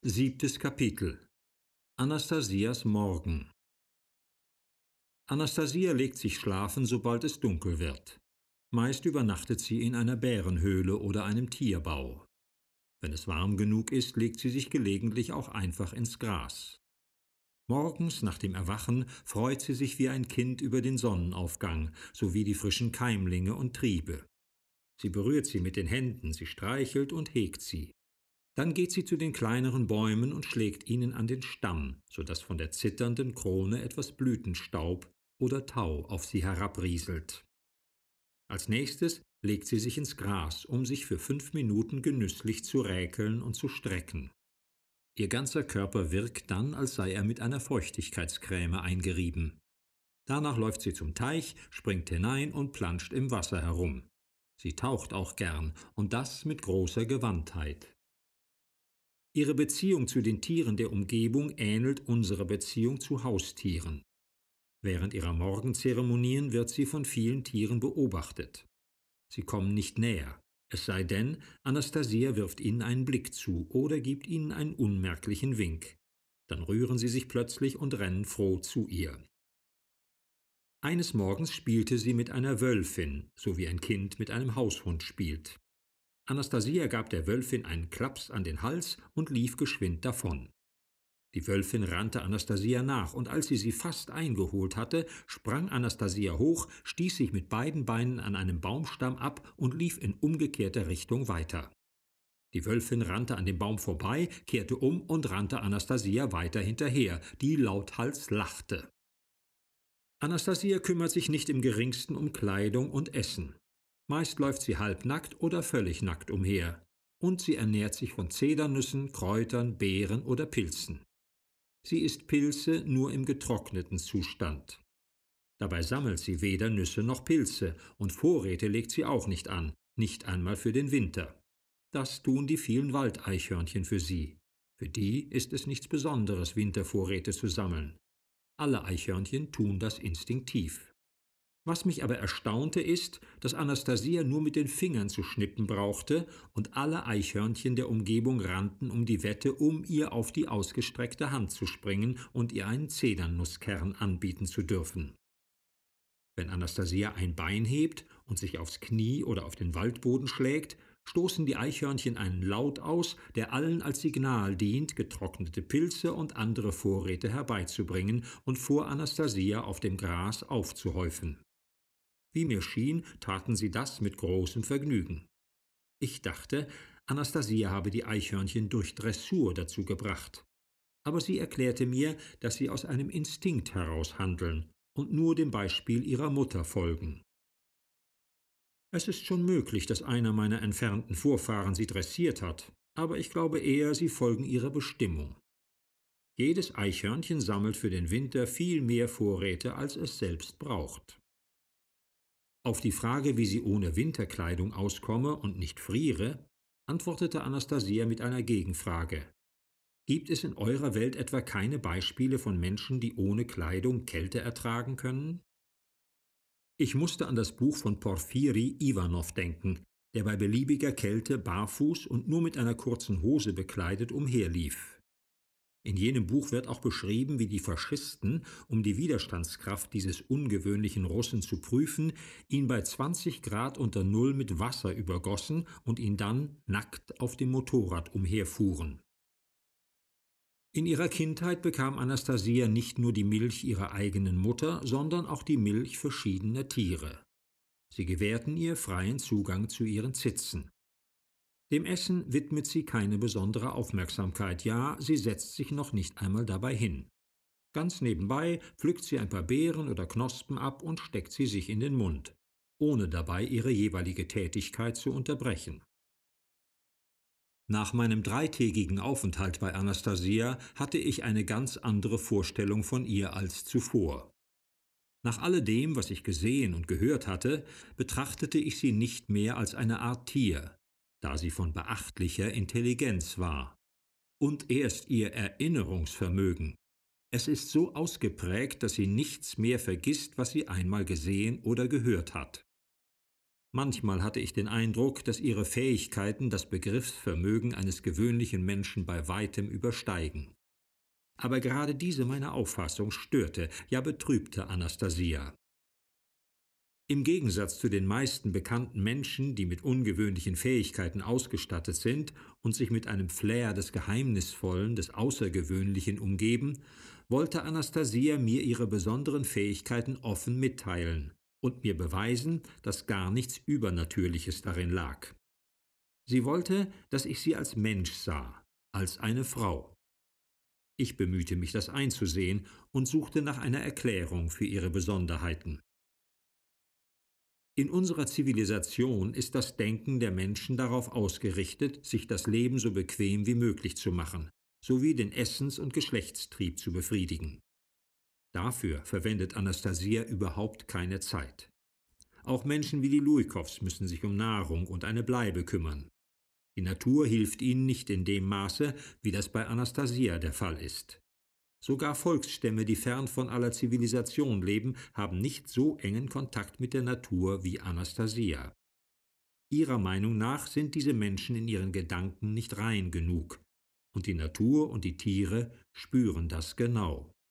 Siebtes Kapitel. Anastasias Morgen. Anastasia legt sich schlafen, sobald es dunkel wird. Meist übernachtet sie in einer Bärenhöhle oder einem Tierbau. Wenn es warm genug ist, legt sie sich gelegentlich auch einfach ins Gras. Morgens nach dem Erwachen freut sie sich wie ein Kind über den Sonnenaufgang sowie die frischen Keimlinge und Triebe. Sie berührt sie mit den Händen, sie streichelt und hegt sie. Dann geht sie zu den kleineren Bäumen und schlägt ihnen an den Stamm, so dass von der zitternden Krone etwas Blütenstaub oder Tau auf sie herabrieselt. Als nächstes legt sie sich ins Gras, um sich für 5 Minuten genüsslich zu räkeln und zu strecken. Ihr ganzer Körper wirkt dann, als sei er mit einer Feuchtigkeitscreme eingerieben. Danach läuft sie zum Teich, springt hinein und planscht im Wasser herum. Sie taucht auch gern, und das mit großer Gewandtheit. Ihre Beziehung zu den Tieren der Umgebung ähnelt unserer Beziehung zu Haustieren. Während ihrer Morgenzeremonien wird sie von vielen Tieren beobachtet. Sie kommen nicht näher, es sei denn, Anastasia wirft ihnen einen Blick zu oder gibt ihnen einen unmerklichen Wink. Dann rühren sie sich plötzlich und rennen froh zu ihr. Eines Morgens spielte sie mit einer Wölfin, so wie ein Kind mit einem Haushund spielt. Anastasia gab der Wölfin einen Klaps an den Hals und lief geschwind davon. Die Wölfin rannte Anastasia nach, und als sie fast eingeholt hatte, sprang Anastasia hoch, stieß sich mit beiden Beinen an einem Baumstamm ab und lief in umgekehrter Richtung weiter. Die Wölfin rannte an dem Baum vorbei, kehrte um und rannte Anastasia weiter hinterher, die lauthals lachte. Anastasia kümmert sich nicht im geringsten um Kleidung und Essen. Meist läuft sie halbnackt oder völlig nackt umher, und sie ernährt sich von Zedernüssen, Kräutern, Beeren oder Pilzen. Sie isst Pilze nur im getrockneten Zustand. Dabei sammelt sie weder Nüsse noch Pilze, und Vorräte legt sie auch nicht an, nicht einmal für den Winter. Das tun die vielen Waldeichhörnchen für sie. Für die ist es nichts Besonderes, Wintervorräte zu sammeln. Alle Eichhörnchen tun das instinktiv. Was mich aber erstaunte, ist, dass Anastasia nur mit den Fingern zu schnippen brauchte, und alle Eichhörnchen der Umgebung rannten um die Wette, um ihr auf die ausgestreckte Hand zu springen und ihr einen Zedernusskern anbieten zu dürfen. Wenn Anastasia ein Bein hebt und sich aufs Knie oder auf den Waldboden schlägt, stoßen die Eichhörnchen einen Laut aus, der allen als Signal dient, getrocknete Pilze und andere Vorräte herbeizubringen und vor Anastasia auf dem Gras aufzuhäufen. Wie mir schien, taten sie das mit großem Vergnügen. Ich dachte, Anastasia habe die Eichhörnchen durch Dressur dazu gebracht. Aber sie erklärte mir, dass sie aus einem Instinkt heraus handeln und nur dem Beispiel ihrer Mutter folgen. Es ist schon möglich, dass einer meiner entfernten Vorfahren sie dressiert hat, aber ich glaube eher, sie folgen ihrer Bestimmung. Jedes Eichhörnchen sammelt für den Winter viel mehr Vorräte, als es selbst braucht. Auf die Frage, wie sie ohne Winterkleidung auskomme und nicht friere, antwortete Anastasia mit einer Gegenfrage. Gibt es in eurer Welt etwa keine Beispiele von Menschen, die ohne Kleidung Kälte ertragen können? Ich musste an das Buch von Porfiri Iwanow denken, der bei beliebiger Kälte barfuß und nur mit einer kurzen Hose bekleidet umherlief. In jenem Buch wird auch beschrieben, wie die Faschisten, um die Widerstandskraft dieses ungewöhnlichen Russen zu prüfen, ihn bei 20 Grad unter Null mit Wasser übergossen und ihn dann nackt auf dem Motorrad umherfuhren. In ihrer Kindheit bekam Anastasia nicht nur die Milch ihrer eigenen Mutter, sondern auch die Milch verschiedener Tiere. Sie gewährten ihr freien Zugang zu ihren Zitzen. Dem Essen widmet sie keine besondere Aufmerksamkeit, ja, sie setzt sich noch nicht einmal dabei hin. Ganz nebenbei pflückt sie ein paar Beeren oder Knospen ab und steckt sie sich in den Mund, ohne dabei ihre jeweilige Tätigkeit zu unterbrechen. Nach meinem 3-tägigen Aufenthalt bei Anastasia hatte ich eine ganz andere Vorstellung von ihr als zuvor. Nach alledem, was ich gesehen und gehört hatte, betrachtete ich sie nicht mehr als eine Art Tier, da sie von beachtlicher Intelligenz war. Und erst ihr Erinnerungsvermögen. Es ist so ausgeprägt, dass sie nichts mehr vergisst, was sie einmal gesehen oder gehört hat. Manchmal hatte ich den Eindruck, dass ihre Fähigkeiten das Begriffsvermögen eines gewöhnlichen Menschen bei weitem übersteigen. Aber gerade diese meine Auffassung störte, ja betrübte Anastasia. Im Gegensatz zu den meisten bekannten Menschen, die mit ungewöhnlichen Fähigkeiten ausgestattet sind und sich mit einem Flair des Geheimnisvollen, des Außergewöhnlichen umgeben, wollte Anastasia mir ihre besonderen Fähigkeiten offen mitteilen und mir beweisen, dass gar nichts Übernatürliches darin lag. Sie wollte, dass ich sie als Mensch sah, als eine Frau. Ich bemühte mich, das einzusehen und suchte nach einer Erklärung für ihre Besonderheiten. In unserer Zivilisation ist das Denken der Menschen darauf ausgerichtet, sich das Leben so bequem wie möglich zu machen, sowie den Essens- und Geschlechtstrieb zu befriedigen. Dafür verwendet Anastasia überhaupt keine Zeit. Auch Menschen wie die Luikows müssen sich um Nahrung und eine Bleibe kümmern. Die Natur hilft ihnen nicht in dem Maße, wie das bei Anastasia der Fall ist. Sogar Volksstämme, die fern von aller Zivilisation leben, haben nicht so engen Kontakt mit der Natur wie Anastasia. Ihrer Meinung nach sind diese Menschen in ihren Gedanken nicht rein genug, und die Natur und die Tiere spüren das genau.